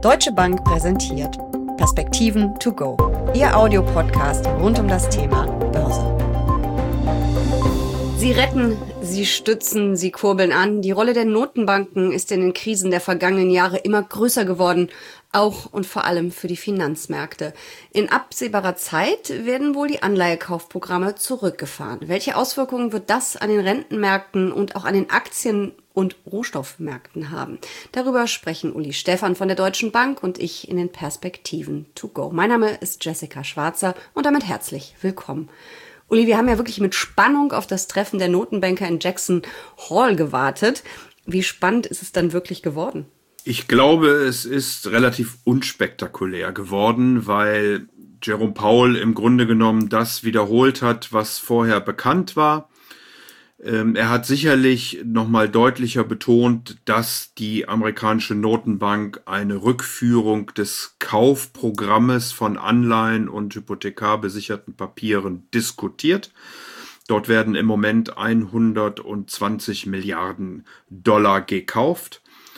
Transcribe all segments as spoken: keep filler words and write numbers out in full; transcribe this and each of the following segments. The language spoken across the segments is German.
Deutsche Bank präsentiert Perspektiven to go, Ihr Audiopodcast rund um das Thema Börse. Sie retten, sie stützen, sie kurbeln an. Die Rolle der Notenbanken ist in den Krisen der vergangenen Jahre immer größer geworden, auch und vor allem für die Finanzmärkte. In absehbarer Zeit werden wohl die Anleihekaufprogramme zurückgefahren. Welche Auswirkungen wird das an den Rentenmärkten und auch an den Aktien- und Rohstoffmärkten haben? Darüber sprechen Uli Stephan von der Deutschen Bank und ich in den Perspektiven to go. Mein Name ist Jessica Schwarzer und damit herzlich willkommen. Uli, wir haben ja wirklich mit Spannung auf das Treffen der Notenbanker in Jackson Hole gewartet. Wie spannend ist es dann wirklich geworden? Ich glaube, es ist relativ unspektakulär geworden, weil Jerome Powell im Grunde genommen das wiederholt hat, was vorher bekannt war. Ähm, er hat sicherlich nochmal deutlicher betont, dass die amerikanische Notenbank eine Rückführung des Kaufprogrammes von Anleihen und hypothekarbesicherten Papieren diskutiert. Dort werden im Moment hundertzwanzig Milliarden Dollar gekauft.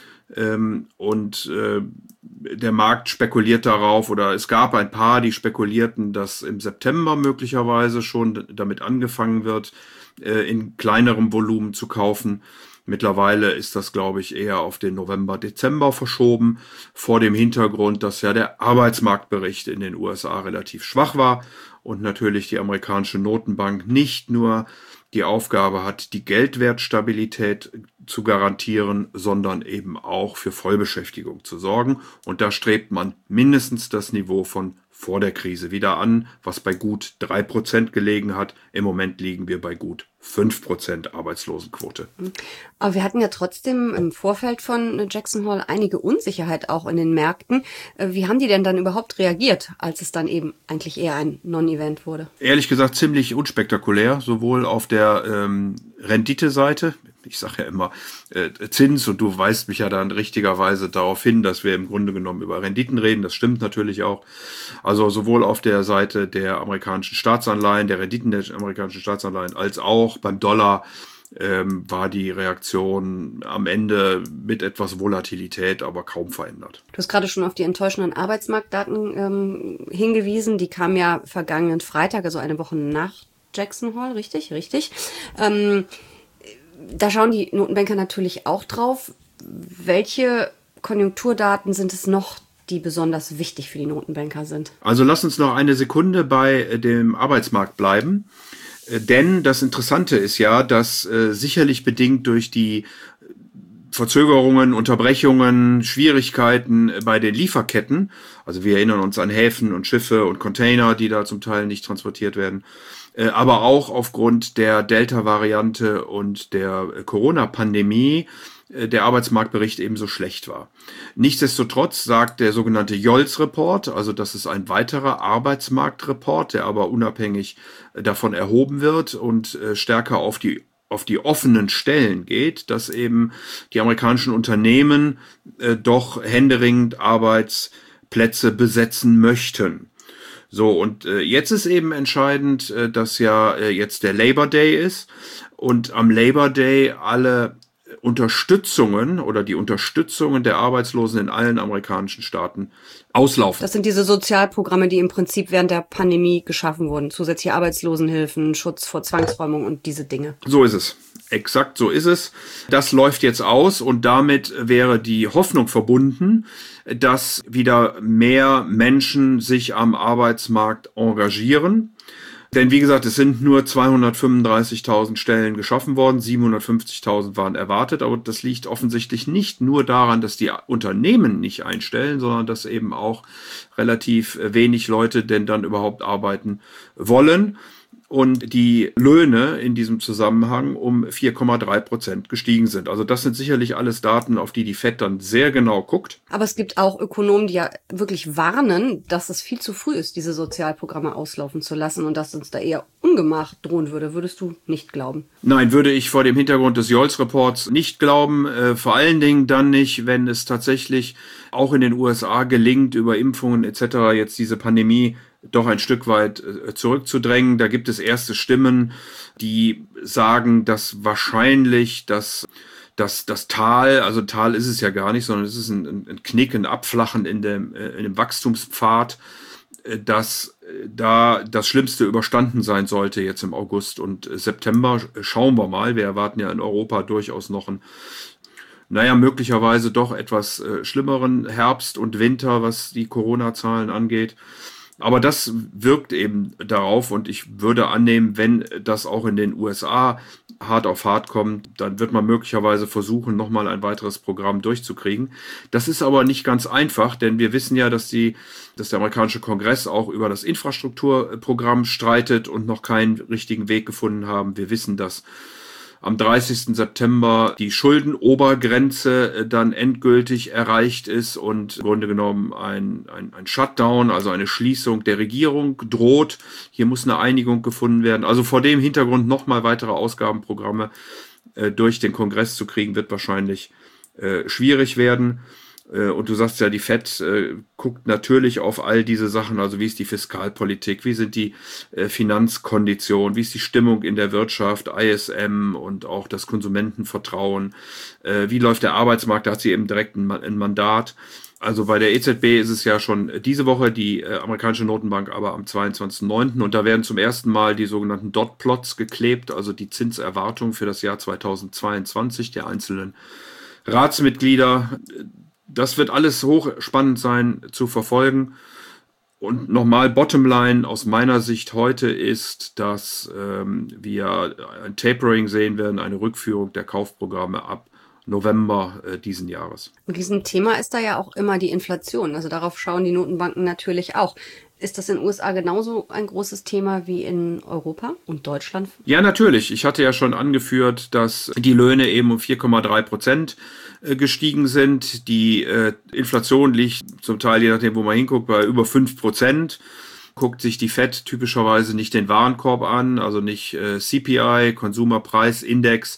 Ähm, und äh, der Markt spekuliert darauf, oder es gab ein paar, die spekulierten, dass im September möglicherweise schon damit angefangen wird, äh, in kleinerem Volumen zu kaufen. Mittlerweile ist das, glaube ich, eher auf den November, Dezember verschoben, vor dem Hintergrund, dass ja der Arbeitsmarktbericht in den U S A relativ schwach war und natürlich die amerikanische Notenbank nicht nur die Aufgabe hat, die Geldwertstabilität zu garantieren, sondern eben auch für Vollbeschäftigung zu sorgen. Und da strebt man mindestens das Niveau von vor der Krise wieder an, was bei gut drei Prozent gelegen hat. Im Moment liegen wir bei gut fünf Prozent Arbeitslosenquote. Aber wir hatten ja trotzdem im Vorfeld von Jackson Hole einige Unsicherheit auch in den Märkten. Wie haben die denn dann überhaupt reagiert, als es dann eben eigentlich eher ein Non-Event wurde? Ehrlich gesagt ziemlich unspektakulär, sowohl auf der ähm, Renditeseite. Ich sage ja immer äh, Zins, und du weist mich ja dann richtigerweise darauf hin, dass wir im Grunde genommen über Renditen reden. Das stimmt natürlich auch. Also sowohl auf der Seite der amerikanischen Staatsanleihen, der Renditen der amerikanischen Staatsanleihen, als auch beim Dollar ähm, war die Reaktion am Ende mit etwas Volatilität, aber kaum verändert. Du hast gerade schon auf die enttäuschenden Arbeitsmarktdaten ähm, hingewiesen. Die kamen ja vergangenen Freitag, also eine Woche nach Jackson Hole, richtig? Richtig. Ähm, Da schauen die Notenbanker natürlich auch drauf. Welche Konjunkturdaten sind es noch, die besonders wichtig für die Notenbanker sind? Also lass uns noch eine Sekunde bei dem Arbeitsmarkt bleiben. Denn das Interessante ist ja, dass äh, sicherlich bedingt durch die Verzögerungen, Unterbrechungen, Schwierigkeiten bei den Lieferketten, also wir erinnern uns an Häfen und Schiffe und Container, die da zum Teil nicht transportiert werden, aber auch aufgrund der Delta-Variante und der Corona-Pandemie der Arbeitsmarktbericht ebenso schlecht war. Nichtsdestotrotz sagt der sogenannte Jolts-Report, also das ist ein weiterer Arbeitsmarktreport, der aber unabhängig davon erhoben wird und stärker auf die auf die offenen Stellen geht, dass eben die amerikanischen Unternehmen äh, doch händeringend Arbeitsplätze besetzen möchten. So, und äh, jetzt ist eben entscheidend, äh, dass ja äh, jetzt der Labor Day ist und am Labor Day alle Unterstützungen oder die Unterstützungen der Arbeitslosen in allen amerikanischen Staaten auslaufen. Das sind diese Sozialprogramme, die im Prinzip während der Pandemie geschaffen wurden. Zusätzliche Arbeitslosenhilfen, Schutz vor Zwangsräumung und diese Dinge. So ist es. Exakt so ist es. Das läuft jetzt aus und damit wäre die Hoffnung verbunden, dass wieder mehr Menschen sich am Arbeitsmarkt engagieren. Denn wie gesagt, es sind nur zweihundertfünfunddreißigtausend Stellen geschaffen worden, siebenhundertfünfzigtausend waren erwartet, aber das liegt offensichtlich nicht nur daran, dass die Unternehmen nicht einstellen, sondern dass eben auch relativ wenig Leute denn dann überhaupt arbeiten wollen. Und die Löhne in diesem Zusammenhang um vier Komma drei Prozent gestiegen sind. Also das sind sicherlich alles Daten, auf die die Fed dann sehr genau guckt. Aber es gibt auch Ökonomen, die ja wirklich warnen, dass es viel zu früh ist, diese Sozialprogramme auslaufen zu lassen und dass uns da eher Ungemach drohen würde. Würdest du nicht glauben? Nein, würde ich vor dem Hintergrund des Jolts-Reports nicht glauben. Äh, vor allen Dingen dann nicht, wenn es tatsächlich auch in den U S A gelingt, über Impfungen et cetera jetzt diese Pandemie doch ein Stück weit zurückzudrängen. Da gibt es erste Stimmen, die sagen, dass wahrscheinlich das Das, das Tal, also Tal ist es ja gar nicht, sondern es ist ein, ein Knick, ein Abflachen in dem, in dem Wachstumspfad, dass da das Schlimmste überstanden sein sollte jetzt im August und September. Schauen wir mal. Wir erwarten ja in Europa durchaus noch einen, naja, möglicherweise doch etwas äh, schlimmeren Herbst und Winter, was die Corona-Zahlen angeht. Aber das wirkt eben darauf und ich würde annehmen, wenn das auch in den U S A hart auf hart kommt, dann wird man möglicherweise versuchen, nochmal ein weiteres Programm durchzukriegen. Das ist aber nicht ganz einfach, denn wir wissen ja, dass, die, dass der amerikanische Kongress auch über das Infrastrukturprogramm streitet und noch keinen richtigen Weg gefunden haben. Wir wissen, dass am dreißigsten September die Schuldenobergrenze dann endgültig erreicht ist und im Grunde genommen ein, ein, ein Shutdown, also eine Schließung der Regierung droht. Hier muss eine Einigung gefunden werden. Also vor dem Hintergrund nochmal weitere Ausgabenprogramme äh, durch den Kongress zu kriegen, wird wahrscheinlich äh, schwierig werden. Und du sagst ja, die Fed äh, guckt natürlich auf all diese Sachen, also wie ist die Fiskalpolitik, wie sind die äh, Finanzkonditionen, wie ist die Stimmung in der Wirtschaft, I S M und auch das Konsumentenvertrauen, äh, wie läuft der Arbeitsmarkt, da hat sie eben direkt ein, ein Mandat. Also bei der E Z B ist es ja schon diese Woche, die äh, amerikanische Notenbank aber am zweiundzwanzigsten neunten und da werden zum ersten Mal die sogenannten Dot-Plots geklebt, also die Zinserwartung für das Jahr zweitausendzweiundzwanzig der einzelnen Ratsmitglieder. Das wird alles hochspannend sein zu verfolgen. Und nochmal, Bottomline aus meiner Sicht heute ist, dass ähm, wir ein Tapering sehen werden, eine Rückführung der Kaufprogramme ab November äh, diesen Jahres. Und diesem Thema ist da ja auch immer die Inflation. Also darauf schauen die Notenbanken natürlich auch. Ist das in den U S A genauso ein großes Thema wie in Europa und Deutschland? Ja, natürlich. Ich hatte ja schon angeführt, dass die Löhne eben um vier Komma drei Prozent gestiegen sind. Die äh, Inflation liegt zum Teil, je nachdem, wo man hinguckt, bei über fünf Prozent. Guckt sich die Fed typischerweise nicht den Warenkorb an, also nicht äh, C P I, Konsumerpreisindex,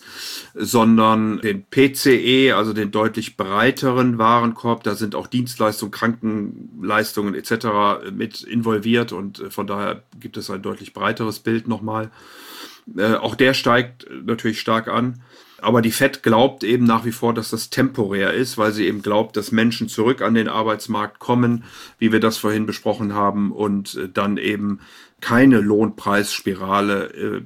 sondern den P C E, also den deutlich breiteren Warenkorb. Da sind auch Dienstleistungen, Krankenleistungen et cetera mit involviert und äh, von daher gibt es ein deutlich breiteres Bild nochmal. Äh, auch der steigt natürlich stark an. Aber die Fed glaubt eben nach wie vor, dass das temporär ist, weil sie eben glaubt, dass Menschen zurück an den Arbeitsmarkt kommen, wie wir das vorhin besprochen haben, und dann eben keine Lohnpreisspirale äh,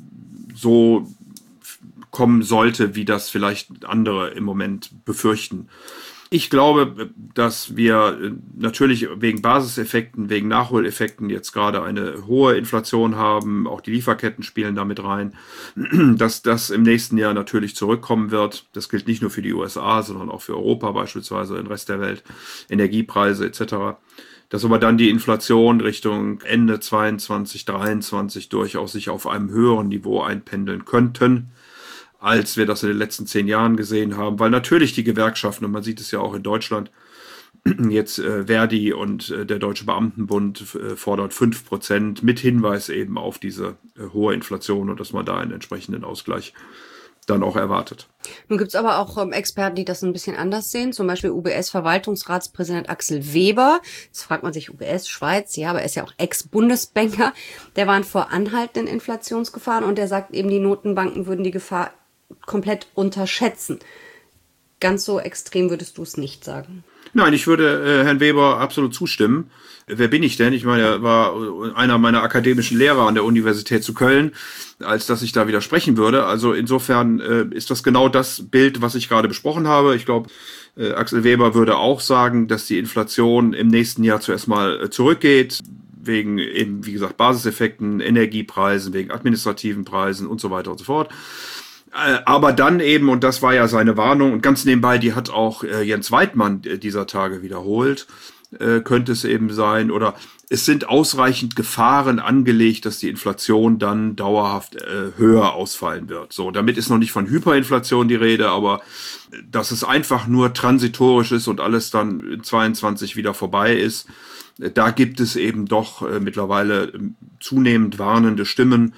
so kommen sollte, wie das vielleicht andere im Moment befürchten. Ich glaube, dass wir natürlich wegen Basiseffekten, wegen Nachholeffekten jetzt gerade eine hohe Inflation haben. Auch die Lieferketten spielen damit rein, dass das im nächsten Jahr natürlich zurückkommen wird. Das gilt nicht nur für die U S A, sondern auch für Europa beispielsweise, den Rest der Welt, Energiepreise et cetera. Dass aber dann die Inflation Richtung Ende zweiundzwanzig, dreiundzwanzig durchaus sich auf einem höheren Niveau einpendeln könnten, als wir das in den letzten zehn Jahren gesehen haben, weil natürlich die Gewerkschaften, und man sieht es ja auch in Deutschland, jetzt äh, Verdi und äh, der Deutsche Beamtenbund äh, fordert fünf Prozent mit Hinweis eben auf diese äh, hohe Inflation und dass man da einen entsprechenden Ausgleich dann auch erwartet. Nun gibt es aber auch ähm, Experten, die das ein bisschen anders sehen, zum Beispiel U B S-Verwaltungsratspräsident Axel Weber. Jetzt fragt man sich, U B S, Schweiz, ja, aber er ist ja auch Ex-Bundesbanker. Der warnt vor anhaltenden Inflationsgefahren und der sagt eben, die Notenbanken würden die Gefahr komplett unterschätzen. Ganz so extrem würdest du es nicht sagen. Nein, ich würde äh, Herrn Weber absolut zustimmen. Wer bin ich denn? Ich meine, er war einer meiner akademischen Lehrer an der Universität zu Köln, als dass ich da widersprechen würde. Also insofern äh, ist das genau das Bild, was ich gerade besprochen habe. Ich glaube, äh, Axel Weber würde auch sagen, dass die Inflation im nächsten Jahr zuerst mal äh, zurückgeht, wegen eben, wie gesagt, Basiseffekten, Energiepreisen, wegen administrativen Preisen und so weiter und so fort. Aber dann eben, und das war ja seine Warnung, und ganz nebenbei, die hat auch äh, Jens Weidmann dieser Tage wiederholt, äh, könnte es eben sein, oder es sind ausreichend Gefahren angelegt, dass die Inflation dann dauerhaft äh, höher ausfallen wird. So, damit ist noch nicht von Hyperinflation die Rede, aber dass es einfach nur transitorisch ist und alles dann in zweiundzwanzig wieder vorbei ist, da gibt es eben doch äh, mittlerweile zunehmend warnende Stimmen.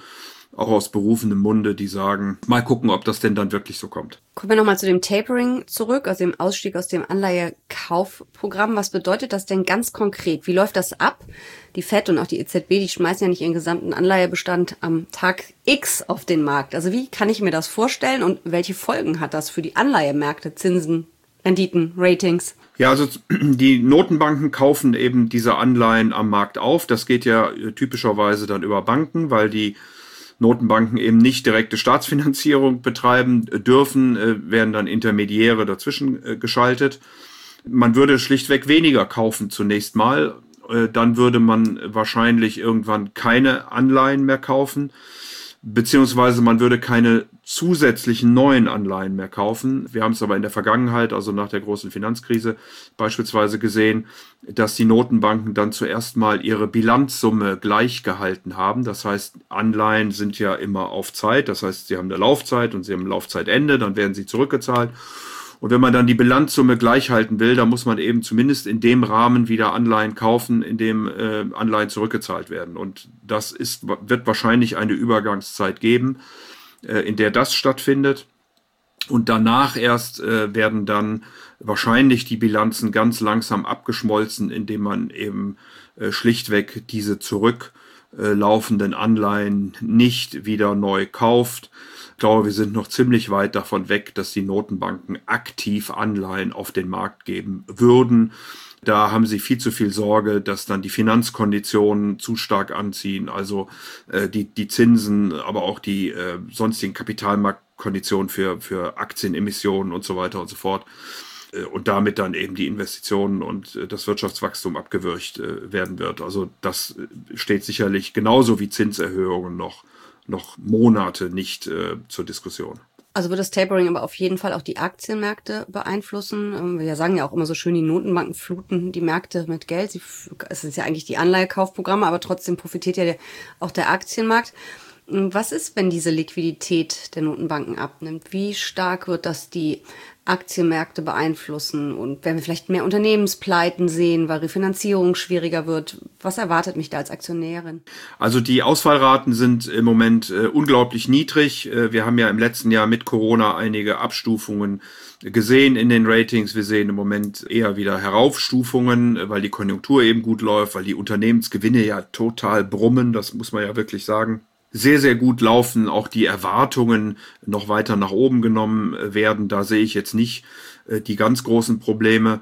auch aus berufenem Munde, die sagen, mal gucken, ob das denn dann wirklich so kommt. Kommen wir nochmal zu dem Tapering zurück, also dem Ausstieg aus dem Anleihekaufprogramm. Was bedeutet das denn ganz konkret? Wie läuft das ab? Die Fed und auch die E Z B, die schmeißen ja nicht ihren gesamten Anleihebestand am Tag X auf den Markt. Also wie kann ich mir das vorstellen und welche Folgen hat das für die Anleihemärkte, Zinsen, Renditen, Ratings? Ja, also die Notenbanken kaufen eben diese Anleihen am Markt auf. Das geht ja typischerweise dann über Banken, weil die Notenbanken eben nicht direkte Staatsfinanzierung betreiben dürfen, äh, werden dann Intermediäre dazwischen äh, geschaltet. Man würde schlichtweg weniger kaufen zunächst mal. Äh, dann würde man wahrscheinlich irgendwann keine Anleihen mehr kaufen, beziehungsweise man würde keine zusätzlichen neuen Anleihen mehr kaufen. Wir haben es aber in der Vergangenheit, also nach der großen Finanzkrise beispielsweise gesehen, dass die Notenbanken dann zuerst mal ihre Bilanzsumme gleich gehalten haben. Das heißt, Anleihen sind ja immer auf Zeit. Das heißt, sie haben eine Laufzeit und sie haben ein Laufzeitende, dann werden sie zurückgezahlt. Und wenn man dann die Bilanzsumme gleich halten will, dann muss man eben zumindest in dem Rahmen wieder Anleihen kaufen, in dem äh, Anleihen zurückgezahlt werden. Und das ist, wird wahrscheinlich eine Übergangszeit geben, äh, in der das stattfindet. Und danach erst äh, werden dann wahrscheinlich die Bilanzen ganz langsam abgeschmolzen, indem man eben äh, schlichtweg diese zurücklaufenden Anleihen nicht wieder neu kauft. Ich glaube, wir sind noch ziemlich weit davon weg, dass die Notenbanken aktiv Anleihen auf den Markt geben würden. Da haben sie viel zu viel Sorge, dass dann die Finanzkonditionen zu stark anziehen, also äh, die, die Zinsen, aber auch die äh, sonstigen Kapitalmarktkonditionen für, für Aktienemissionen und so weiter und so fort. Äh, und damit dann eben die Investitionen und äh, das Wirtschaftswachstum abgewürgt äh, werden wird. Also das steht sicherlich genauso wie Zinserhöhungen noch noch Monate nicht äh, zur Diskussion. Also wird das Tapering aber auf jeden Fall auch die Aktienmärkte beeinflussen. Wir sagen ja auch immer so schön, die Notenbanken fluten die Märkte mit Geld. Sie, es ist ja eigentlich die Anleihekaufprogramme, aber trotzdem profitiert ja der, auch der Aktienmarkt. Was ist, wenn diese Liquidität der Notenbanken abnimmt? Wie stark wird das die Aktienmärkte beeinflussen? Und werden wir vielleicht mehr Unternehmenspleiten sehen, weil Refinanzierung schwieriger wird? Was erwartet mich da als Aktionärin? Also die Ausfallraten sind im Moment äh, unglaublich niedrig. Äh, wir haben ja im letzten Jahr mit Corona einige Abstufungen gesehen in den Ratings. Wir sehen im Moment eher wieder Heraufstufungen, äh, weil die Konjunktur eben gut läuft, weil die Unternehmensgewinne ja total brummen. Das muss man ja wirklich sagen. Sehr, sehr gut laufen, auch die Erwartungen noch weiter nach oben genommen werden. Da sehe ich jetzt nicht äh, die ganz großen Probleme.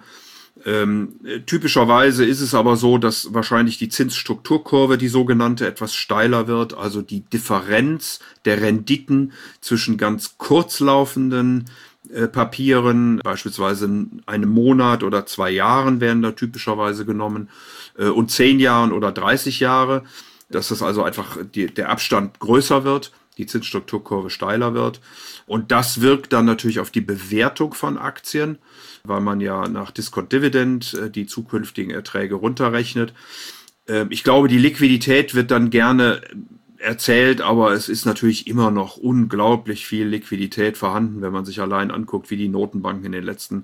Ähm, typischerweise ist es aber so, dass wahrscheinlich die Zinsstrukturkurve, die sogenannte, etwas steiler wird. Also die Differenz der Renditen zwischen ganz kurzlaufenden äh, Papieren, beispielsweise einem Monat oder zwei Jahren werden da typischerweise genommen, äh, und zehn Jahren oder dreißig Jahre. Dass das also einfach die, der Abstand größer wird, die Zinsstrukturkurve steiler wird. Und das wirkt dann natürlich auf die Bewertung von Aktien, weil man ja nach Discount Dividend äh, die zukünftigen Erträge runterrechnet. Äh, ich glaube, die Liquidität wird dann gerne erzählt, aber es ist natürlich immer noch unglaublich viel Liquidität vorhanden, wenn man sich allein anguckt, wie die Notenbanken in den letzten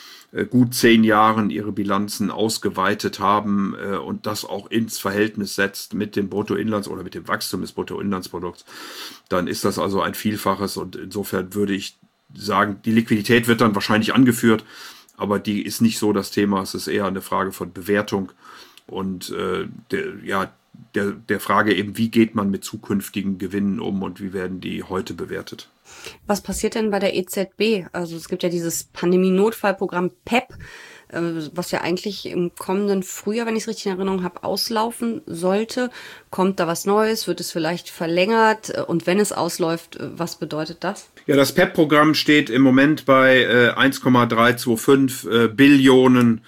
gut zehn Jahren ihre Bilanzen ausgeweitet haben äh, und das auch ins Verhältnis setzt mit dem Bruttoinlands- oder mit dem Wachstum des Bruttoinlandsprodukts, dann ist das also ein Vielfaches und insofern würde ich sagen, die Liquidität wird dann wahrscheinlich angeführt, aber die ist nicht so das Thema, es ist eher eine Frage von Bewertung und äh, der, ja, der, der Frage eben, wie geht man mit zukünftigen Gewinnen um und wie werden die heute bewertet. Was passiert denn bei der E Z B? Also es gibt ja dieses Pandemie-Notfallprogramm P E P, was ja eigentlich im kommenden Frühjahr, wenn ich es richtig in Erinnerung habe, auslaufen sollte. Kommt da was Neues? Wird es vielleicht verlängert? Und wenn es ausläuft, was bedeutet das? Ja, das P E P-Programm steht im Moment bei äh, eins Komma dreihundertfünfundzwanzig äh, Billionen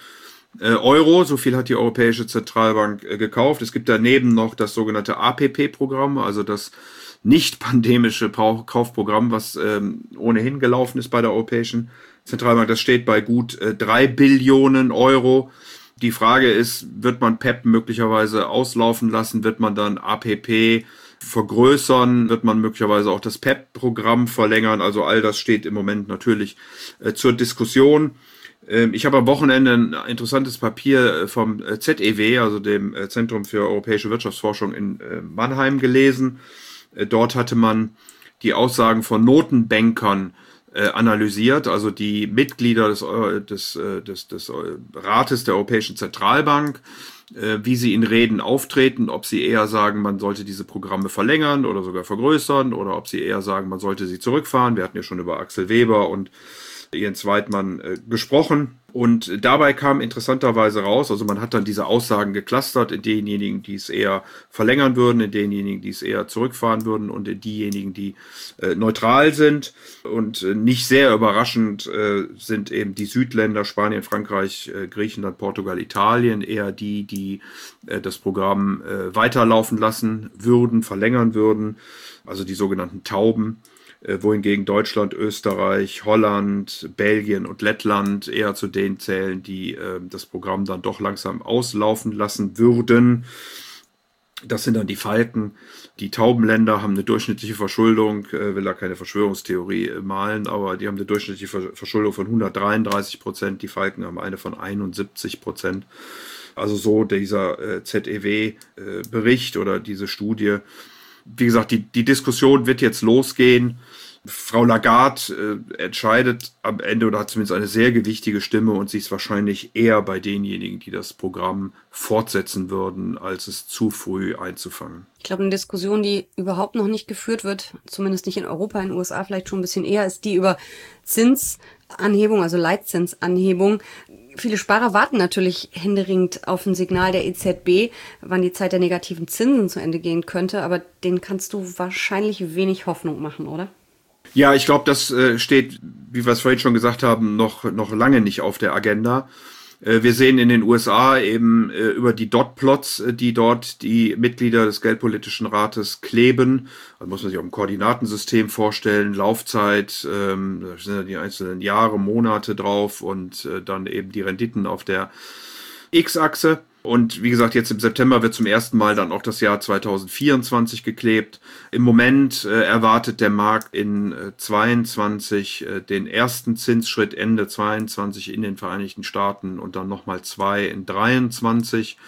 Euro. So viel hat die Europäische Zentralbank äh, gekauft. Es gibt daneben noch das sogenannte A P P-Programm, also das nicht pandemische Kaufprogramm, was ähm, ohnehin gelaufen ist bei der Europäischen Zentralbank. Das steht bei gut äh, drei Billionen Euro. Die Frage ist, wird man P E P möglicherweise auslaufen lassen? Wird man dann A P P vergrößern? Wird man möglicherweise auch das P E P-Programm verlängern? Also all das steht im Moment natürlich äh, zur Diskussion. Ähm, ich habe am Wochenende ein interessantes Papier vom Z E W, also dem Zentrum für Europäische Wirtschaftsforschung in äh, Mannheim, gelesen. Dort hatte man die Aussagen von Notenbankern äh, analysiert, also die Mitglieder des, des, des, des Rates der Europäischen Zentralbank, äh, wie sie in Reden auftreten, ob sie eher sagen, man sollte diese Programme verlängern oder sogar vergrößern, oder ob sie eher sagen, man sollte sie zurückfahren. Wir hatten ja schon über Axel Weber und Jens Weidmann äh, gesprochen. Und dabei kam interessanterweise raus, also man hat dann diese Aussagen geclustert in denjenigen, die es eher verlängern würden, in denjenigen, die es eher zurückfahren würden und in diejenigen, die äh, neutral sind. Und äh, nicht sehr überraschend äh, sind eben die Südländer, Spanien, Frankreich, äh, Griechenland, Portugal, Italien, eher die, die äh, das Programm äh, weiterlaufen lassen würden, verlängern würden, also die sogenannten Tauben. Wohingegen Deutschland, Österreich, Holland, Belgien und Lettland eher zu denen zählen, die äh, das Programm dann doch langsam auslaufen lassen würden. Das sind dann die Falken. Die Taubenländer haben eine durchschnittliche Verschuldung, äh, will da keine Verschwörungstheorie äh, malen, aber die haben eine durchschnittliche Verschuldung von hundertdreiunddreißig Prozent. Die Falken haben eine von einundsiebzig Prozent. Also so dieser äh, Z E W-Bericht äh, oder diese Studie. Wie gesagt, die, die Diskussion wird jetzt losgehen. Frau Lagarde äh, entscheidet am Ende oder hat zumindest eine sehr gewichtige Stimme und sie ist wahrscheinlich eher bei denjenigen, die das Programm fortsetzen würden, als es zu früh einzufangen. Ich glaube, eine Diskussion, die überhaupt noch nicht geführt wird, zumindest nicht in Europa, in den U S A vielleicht schon ein bisschen eher, ist die über Zinsanhebung, also Leitzinsanhebung. Viele Sparer warten natürlich händeringend auf ein Signal der E Z B, wann die Zeit der negativen Zinsen zu Ende gehen könnte. Aber denen kannst du wahrscheinlich wenig Hoffnung machen, oder? Ja, ich glaube, das äh, steht, wie wir es vorhin schon gesagt haben, noch, noch lange nicht auf der Agenda. Äh, wir sehen in den U S A eben äh, über die Dot-Plots, äh, die dort die Mitglieder des Geldpolitischen Rates kleben. Also muss man sich auch ein Koordinatensystem vorstellen, Laufzeit, ähm, da sind ja die einzelnen Jahre, Monate drauf und äh, dann eben die Renditen auf der X-Achse. Und wie gesagt, jetzt im September wird zum ersten Mal dann auch das Jahr zweitausendvierundzwanzig geklebt. Im Moment äh, erwartet der Markt in äh, zweiundzwanzig äh, den ersten Zinsschritt, Ende zweiundzwanzig in den Vereinigten Staaten und dann nochmal zwei in dreiundzwanzig.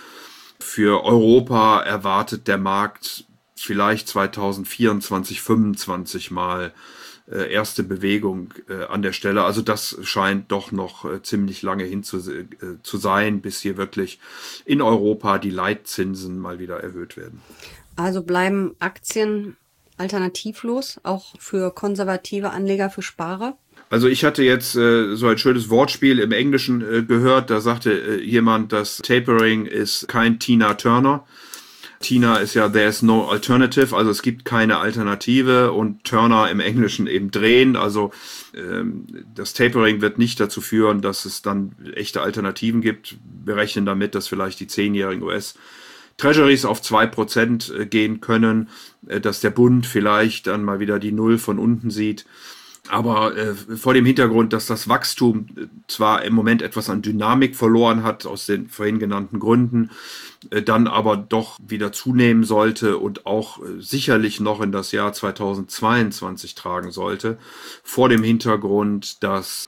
Für Europa erwartet der Markt vielleicht zweitausendvierundzwanzig, fünfundzwanzig mal äh, erste Bewegung äh, an der Stelle. Also das scheint doch noch äh, ziemlich lange hin zu, äh, zu sein, bis hier wirklich in Europa die Leitzinsen mal wieder erhöht werden. Also bleiben Aktien alternativlos, auch für konservative Anleger, für Sparer? Also ich hatte jetzt äh, so ein schönes Wortspiel im Englischen äh, gehört, da sagte äh, jemand, dass Tapering ist kein Tina Turner. Tina ist ja there's no alternative, also es gibt keine Alternative, und Turner im Englischen eben drehen, also ähm, das Tapering wird nicht dazu führen, dass es dann echte Alternativen gibt. Wir rechnen damit, dass vielleicht die zehnjährigen U S Treasuries auf zwei Prozent gehen können, äh, dass der Bund vielleicht dann mal wieder die Null von unten sieht. Aber äh, vor dem Hintergrund, dass das Wachstum zwar im Moment etwas an Dynamik verloren hat, aus den vorhin genannten Gründen, äh, dann aber doch wieder zunehmen sollte und auch äh, sicherlich noch in das Jahr zweitausendzweiundzwanzig tragen sollte, vor dem Hintergrund, dass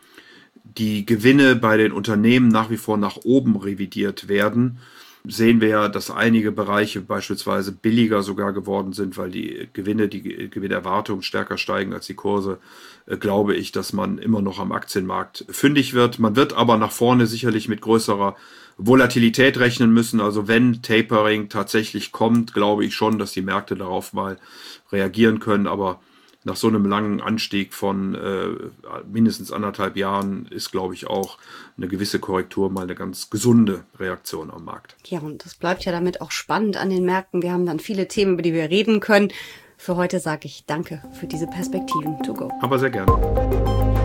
die Gewinne bei den Unternehmen nach wie vor nach oben revidiert werden, sehen wir ja, dass einige Bereiche beispielsweise billiger sogar geworden sind, weil die Gewinne, die Gewinnerwartungen stärker steigen als die Kurse, äh, glaube ich, dass man immer noch am Aktienmarkt fündig wird. Man wird aber nach vorne sicherlich mit größerer Volatilität rechnen müssen. Also wenn Tapering tatsächlich kommt, glaube ich schon, dass die Märkte darauf mal reagieren können. Aber nach so einem langen Anstieg von äh, mindestens anderthalb Jahren ist, glaube ich, auch eine gewisse Korrektur mal eine ganz gesunde Reaktion am Markt. Ja, und das bleibt ja damit auch spannend an den Märkten. Wir haben dann viele Themen, über die wir reden können. Für heute sage ich danke für diese Perspektiven to go. Aber sehr gerne.